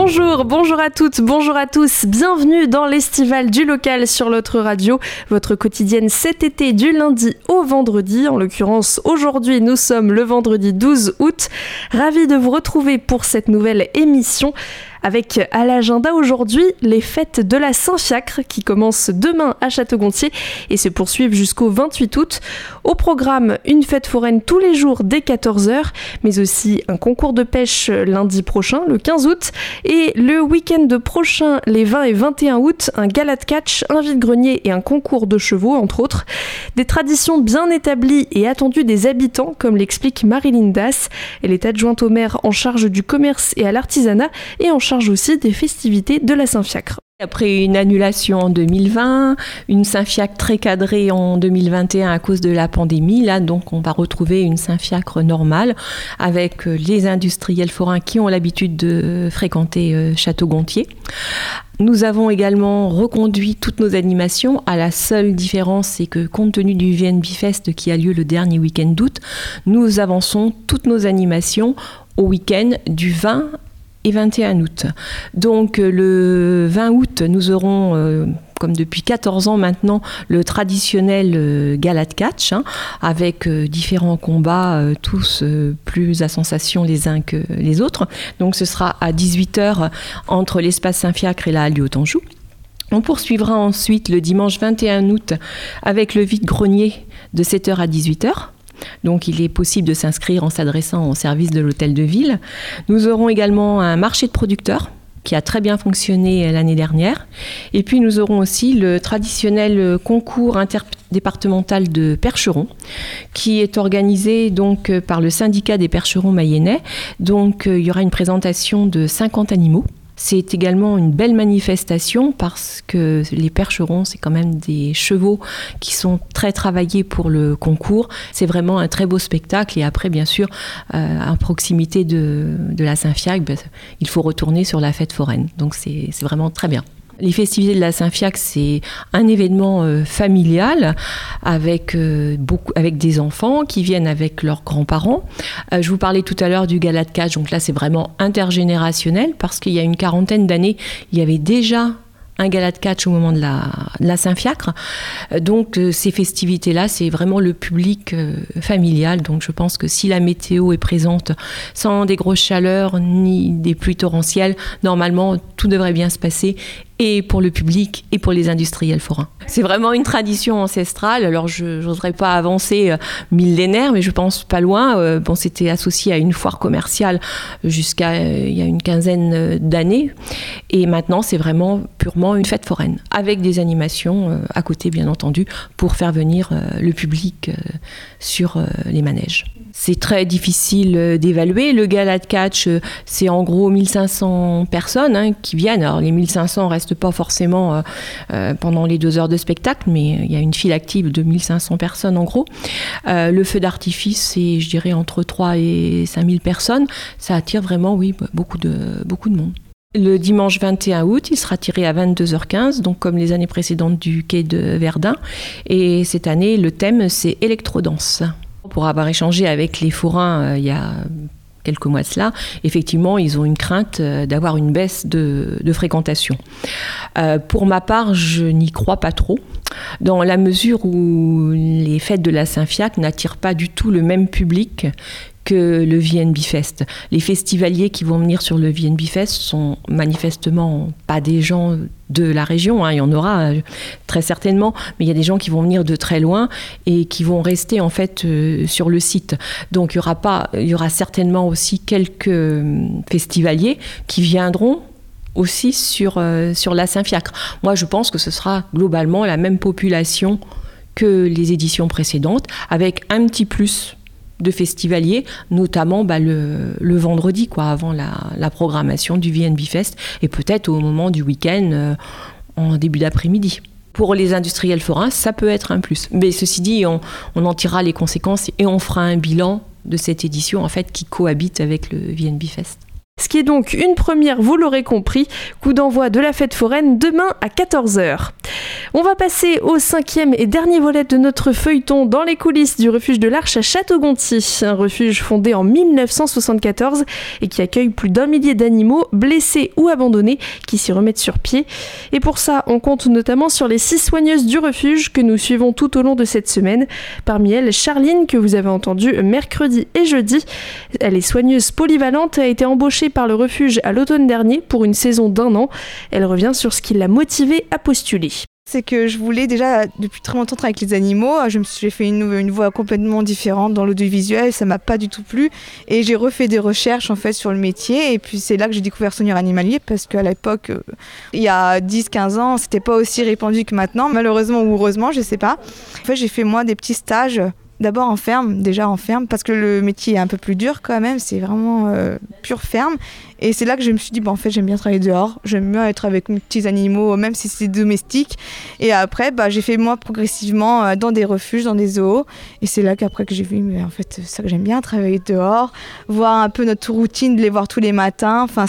Bonjour à toutes, bonjour à tous, bienvenue dans l'Estival du local sur notre radio, votre quotidienne cet été du lundi au vendredi. En l'occurrence, aujourd'hui nous sommes le vendredi 12 août. Ravi de vous retrouver pour cette nouvelle émission. Avec à l'agenda aujourd'hui les fêtes de la Saint-Fiacre qui commencent demain à Château-Gontier et se poursuivent jusqu'au 28 août. Au programme, une fête foraine tous les jours dès 14h, mais aussi un concours de pêche lundi prochain, le 15 août, et le week-end prochain, les 20 et 21 août, un gala de catch, un vide-grenier et un concours de chevaux, entre autres. Des traditions bien établies et attendues des habitants, comme l'explique Marilyn Das. Elle est adjointe au maire en charge du commerce et à l'artisanat et en charge aussi des festivités de la Saint-Fiacre. Après une annulation en 2020, une Saint-Fiacre très cadrée en 2021 à cause de la pandémie, là donc on va retrouver une Saint-Fiacre normale avec les industriels forains qui ont l'habitude de fréquenter Château-Gontier. Nous avons également reconduit toutes nos animations. À la seule différence, c'est que compte tenu du VNB Fest qui a lieu le dernier week-end d'août, nous avançons toutes nos animations au week-end du 20 et 21 août. Donc le 20 août, nous aurons, comme depuis 14 ans maintenant, le traditionnel gala de catch, avec différents combats, tous plus à sensation les uns que les autres. Donc ce sera à 18h entre l'espace Saint-Fiacre et la Halle Haut-Anjou. On poursuivra ensuite le dimanche 21 août avec le vide-grenier de 7h à 18h. Donc il est possible de s'inscrire en s'adressant au service de l'hôtel de ville. Nous aurons également un marché de producteurs qui a très bien fonctionné l'année dernière. Et puis nous aurons aussi le traditionnel concours interdépartemental de percherons qui est organisé donc par le syndicat des percherons mayennais. Donc il y aura une présentation de 50 animaux. C'est également une belle manifestation parce que les percherons, c'est quand même des chevaux qui sont très travaillés pour le concours. C'est vraiment un très beau spectacle. Et après, bien sûr, à proximité de la Saint-Fiacre, il faut retourner sur la fête foraine. Donc c'est vraiment très bien. Les festivités de la Saint-Fiacre, c'est un événement familial avec des enfants qui viennent avec leurs grands-parents. Je vous parlais tout à l'heure du gala de catch, donc là c'est vraiment intergénérationnel parce qu'il y a une quarantaine d'années, il y avait déjà un gala de catch au moment de la Saint-Fiacre. Donc ces festivités-là, c'est vraiment le public familial. Donc je pense que si la météo est présente sans des grosses chaleurs ni des pluies torrentielles, normalement tout devrait bien se passer, et pour le public et pour les industriels forains. C'est vraiment une tradition ancestrale. Alors je n'oserais pas avancer millénaire, mais je pense pas loin. C'était associé à une foire commerciale jusqu'à il y a une quinzaine d'années. Et maintenant, c'est vraiment purement une fête foraine, avec des animations à côté, bien entendu, pour faire venir le public sur les manèges. C'est très difficile d'évaluer. Le gala de catch, c'est en gros 1500 personnes qui viennent. Alors les 1500 ne restent pas forcément pendant les 2 heures de spectacle, mais il y a une file active de 1500 personnes en gros. Le feu d'artifice, c'est, je dirais, entre 3 et 5000 personnes. Ça attire vraiment, oui, beaucoup de monde. Le dimanche 21 août, il sera tiré à 22h15, donc comme les années précédentes du quai de Verdun. Et cette année, le thème, c'est électrodance. Pour avoir échangé avec les forains il y a quelques mois de cela, effectivement, ils ont une crainte d'avoir une baisse de fréquentation. Pour ma part, je n'y crois pas trop, dans la mesure où les fêtes de la Saint-Fiacre n'attirent pas du tout le même public que le VNB Fest. Les festivaliers qui vont venir sur le VNB Fest sont manifestement pas des gens de la région, il y en aura très certainement, mais il y a des gens qui vont venir de très loin et qui vont rester en fait sur le site. Donc il y aura certainement aussi quelques festivaliers qui viendront aussi sur la Saint-Fiacre. Moi, je pense que ce sera globalement la même population que les éditions précédentes, avec un petit plus de festivaliers, notamment le vendredi, avant la programmation du VNB Fest, et peut-être au moment du week-end, en début d'après-midi. Pour les industriels forains, ça peut être un plus. Mais ceci dit, on en tirera les conséquences et on fera un bilan de cette édition en fait, qui cohabite avec le VNB Fest. Ce qui est donc une première, vous l'aurez compris, coup d'envoi de la fête foraine demain à 14h. On va passer au 5e et dernier volet de notre feuilleton dans les coulisses du refuge de l'Arche à Château-Gontier, un refuge fondé en 1974 et qui accueille plus d'1 millier d'animaux blessés ou abandonnés qui s'y remettent sur pied. Et pour ça, on compte notamment sur les 6 soigneuses du refuge que nous suivons tout au long de cette semaine. Parmi elles, Charline, que vous avez entendue mercredi et jeudi. Elle est soigneuse polyvalente et a été embauchée par le refuge à l'automne dernier pour une saison d'1 an. Elle revient sur ce qui l'a motivée à postuler. C'est que je voulais déjà depuis très longtemps travailler avec les animaux. J'ai fait une voie complètement différente dans l'audiovisuel, ça m'a pas du tout plu. Et j'ai refait des recherches en fait sur le métier. Et puis c'est là que j'ai découvert Soigneur animalier parce qu'à l'époque, il y a 10-15 ans, c'était pas aussi répandu que maintenant. Malheureusement ou heureusement, je sais pas. En fait, j'ai fait moi des petits stages. D'abord en ferme, parce que le métier est un peu plus dur quand même, c'est vraiment pure ferme. Et c'est là que je me suis dit, en fait, j'aime bien travailler dehors, j'aime bien être avec mes petits animaux, même si c'est domestique. Et après, j'ai fait moi progressivement dans des refuges, dans des zoos. Et c'est là qu'après que j'ai vu, mais en fait, c'est ça que j'aime bien, travailler dehors, voir un peu notre routine, de les voir tous les matins. Enfin,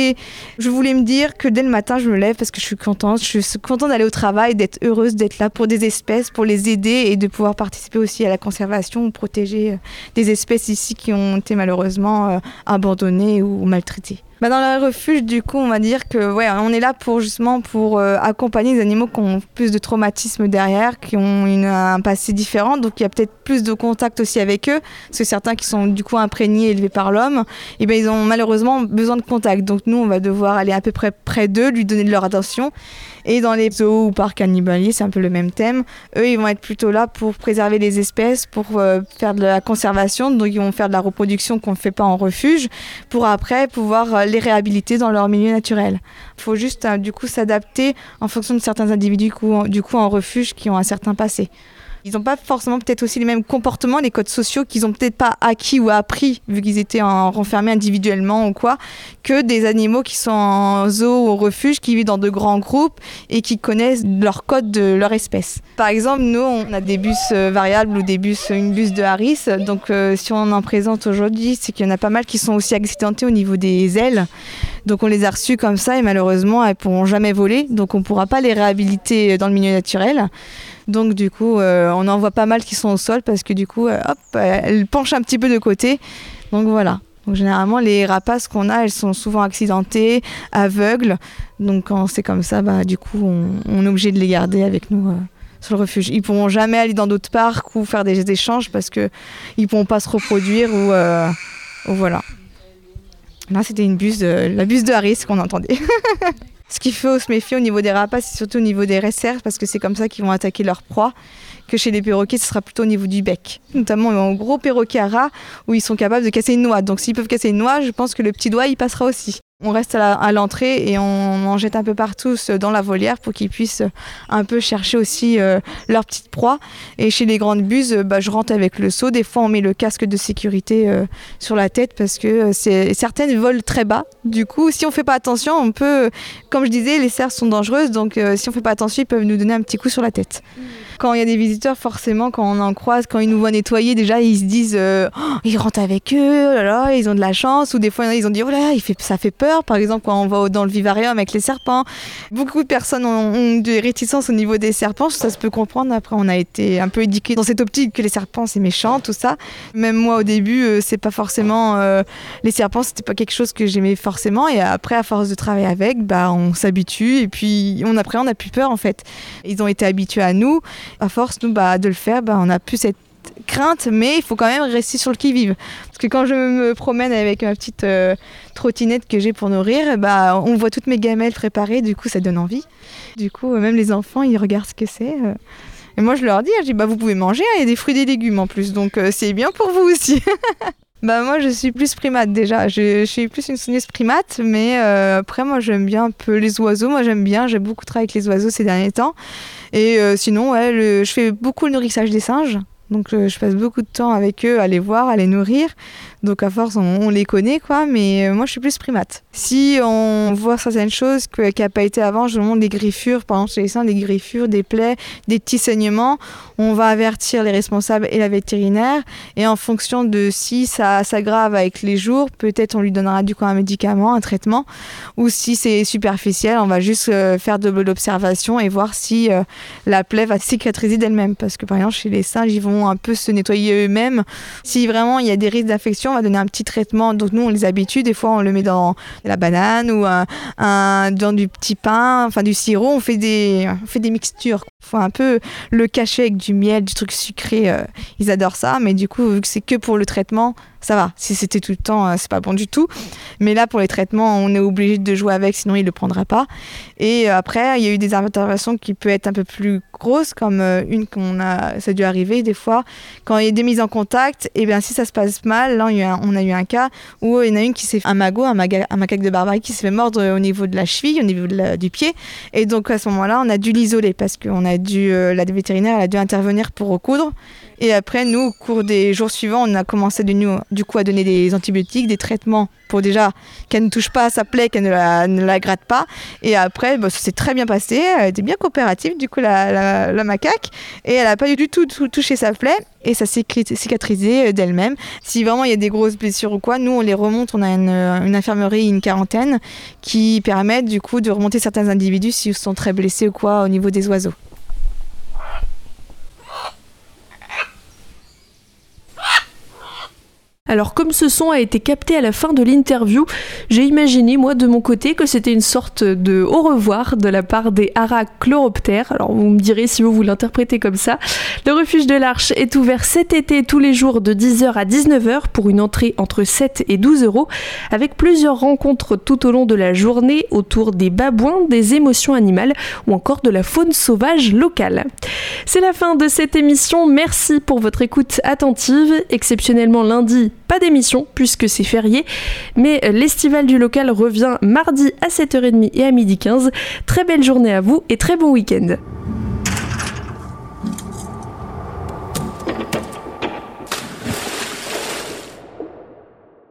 je voulais me dire que dès le matin, je me lève parce que je suis contente d'aller au travail, d'être heureuse, d'être là pour des espèces, pour les aider et de pouvoir participer aussi à la conservation ou protéger des espèces ici qui ont été malheureusement abandonnées ou maltraitées. Dans le refuge, du coup, on va dire que on est là pour accompagner les animaux qui ont plus de traumatisme derrière, qui ont un passé différent, donc il y a peut-être plus de contact aussi avec eux, parce que certains qui sont du coup imprégnés, élevés par l'homme, ils ont malheureusement besoin de contact. Donc nous, on va devoir aller à peu près d'eux, lui donner de leur attention. Et dans les zoos ou parcs animaliers, c'est un peu le même thème. Eux, ils vont être plutôt là pour préserver les espèces, pour faire de la conservation. Donc, ils vont faire de la reproduction qu'on ne fait pas en refuge, pour après pouvoir les réhabiliter dans leur milieu naturel. Il faut juste, du coup, s'adapter en fonction de certains individus, du coup, en refuge qui ont un certain passé. Ils n'ont pas forcément peut-être aussi les mêmes comportements, les codes sociaux qu'ils n'ont peut-être pas acquis ou appris, vu qu'ils étaient renfermés individuellement ou quoi, que des animaux qui sont en zoo ou au refuge, qui vivent dans de grands groupes et qui connaissent leurs codes de leur espèce. Par exemple, nous, on a des bus variables ou une bus de Harris. Donc, si on en présente aujourd'hui, c'est qu'il y en a pas mal qui sont aussi accidentés au niveau des ailes. Donc, on les a reçus comme ça et malheureusement, elles ne pourront jamais voler. Donc, on ne pourra pas les réhabiliter dans le milieu naturel. Donc du coup, on en voit pas mal qui sont au sol parce que du coup, elles penchent un petit peu de côté. Donc voilà. Donc généralement, les rapaces qu'on a, elles sont souvent accidentées, aveugles. Donc quand c'est comme ça, du coup, on est obligé de les garder avec nous sur le refuge. Ils pourront jamais aller dans d'autres parcs ou faire des échanges parce que ils pourront pas se reproduire ou voilà. Là, c'était la buse de Harris qu'on entendait. Ce qu'il faut se méfier au niveau des rapaces, c'est surtout au niveau des récers, parce que c'est comme ça qu'ils vont attaquer leur proie, que chez les perroquets, ce sera plutôt au niveau du bec. Notamment un gros perroquet à rat, où ils sont capables de casser une noix. Donc s'ils peuvent casser une noix, je pense que le petit doigt, il passera aussi. On reste à l'entrée et on en jette un peu partout dans la volière pour qu'ils puissent un peu chercher aussi leur petite proie. Et chez les grandes buses, je rentre avec le seau. Des fois, on met le casque de sécurité sur la tête parce que certaines volent très bas. Du coup, si on ne fait pas attention, on peut... Comme je disais, les cerfs sont dangereuses. Donc, si on ne fait pas attention, ils peuvent nous donner un petit coup sur la tête. Quand il y a des visiteurs, forcément, quand on en croise, quand ils nous voient nettoyer, déjà, ils se disent ils rentrent avec eux, oh là là, ils ont de la chance. Ou des fois, ils ont dit oh là, ça fait peur. Par exemple, quand on va dans le vivarium avec les serpents, beaucoup de personnes ont des réticences au niveau des serpents, ça se peut comprendre. Après, on a été un peu éduqués dans cette optique que les serpents c'est méchant, tout ça. Même moi au début, c'est pas forcément les serpents, c'était pas quelque chose que j'aimais forcément. Et après, à force de travailler avec, on s'habitue et puis on a plus peur en fait. Ils ont été habitués à nous. À force nous de le faire, on a plus cette crainte, mais il faut quand même rester sur le qui-vive. Parce que quand je me promène avec ma petite trottinette que j'ai pour nourrir, on voit toutes mes gamelles préparées, du coup ça donne envie. Du coup, même les enfants, ils regardent ce que c'est. Et moi je leur dis, vous pouvez manger, il y a des fruits et des légumes en plus, donc c'est bien pour vous aussi. Moi je suis plus primate déjà, je suis plus une soigneuse primate, mais après moi j'aime bien un peu les oiseaux, j'ai beaucoup travaillé avec les oiseaux ces derniers temps. Et sinon, je fais beaucoup le nourrissage des singes. Donc je passe beaucoup de temps avec eux à les voir, à les nourrir. Donc à force, on les connaît, quoi. Mais moi, je suis plus primate. Si on voit certaines choses qui n'ont pas été avant, je montre des griffures, par exemple chez les seins, des griffures, des plaies, des petits saignements. On va avertir les responsables et la vétérinaire. Et en fonction de si ça s'aggrave avec les jours, peut-être on lui donnera du coup un médicament, un traitement. Ou si c'est superficiel, on va juste faire de l'observation et voir si la plaie va cicatriser d'elle-même. Parce que par exemple, chez les singes, ils vont un peu se nettoyer eux-mêmes. Si vraiment il y a des risques d'infection, on va donner un petit traitement. Donc nous, on les habitue. Des fois, on le met dans la banane ou dans du petit pain, enfin du sirop. On fait des mixtures. Il faut un peu le cacher avec du miel, du truc sucré. Ils adorent ça. Mais du coup, vu que c'est que pour le traitement, ça va. Si c'était tout le temps, c'est pas bon du tout. Mais là, pour les traitements, on est obligé de jouer avec, sinon il le prendra pas. Et après, il y a eu des interventions qui peuvent être un peu plus grosses, comme une ça a dû arriver des fois. Quand il y a des mises en contact, et bien si ça se passe mal, là on a eu un cas où il y en a une qui s'est fait un macaque de barbarie qui s'est fait mordre au niveau de la cheville, au niveau du pied. Et donc à ce moment-là, on a dû l'isoler parce que la vétérinaire elle a dû intervenir pour recoudre. Et après, nous, au cours des jours suivants, on a commencé du coup à donner des antibiotiques, des traitements pour déjà qu'elle ne touche pas à sa plaie, qu'elle ne la gratte pas. Et après, ça s'est très bien passé. Elle était bien coopérative, du coup, la macaque. Et elle n'a pas du tout touché sa plaie. Et ça s'est cicatrisé d'elle-même. Si vraiment il y a des grosses blessures ou quoi, nous, on les remonte. On a une infirmerie, une quarantaine, qui permettent du coup de remonter certains individus s'ils sont très blessés ou quoi au niveau des oiseaux. Alors comme ce son a été capté à la fin de l'interview, j'ai imaginé moi de mon côté que c'était une sorte de au revoir de la part des Arachloroptères. Alors vous me direz si vous l'interprétez comme ça. Le refuge de l'Arche est ouvert cet été tous les jours de 10h à 19h pour une entrée entre 7 et 12 € avec plusieurs rencontres tout au long de la journée autour des babouins, des émotions animales ou encore de la faune sauvage locale. C'est la fin de cette émission. Merci pour votre écoute attentive. Exceptionnellement lundi, pas d'émission puisque c'est férié, mais l'Estival du Local revient mardi à 7h30 et à 12h15. Très belle journée à vous et très bon week-end.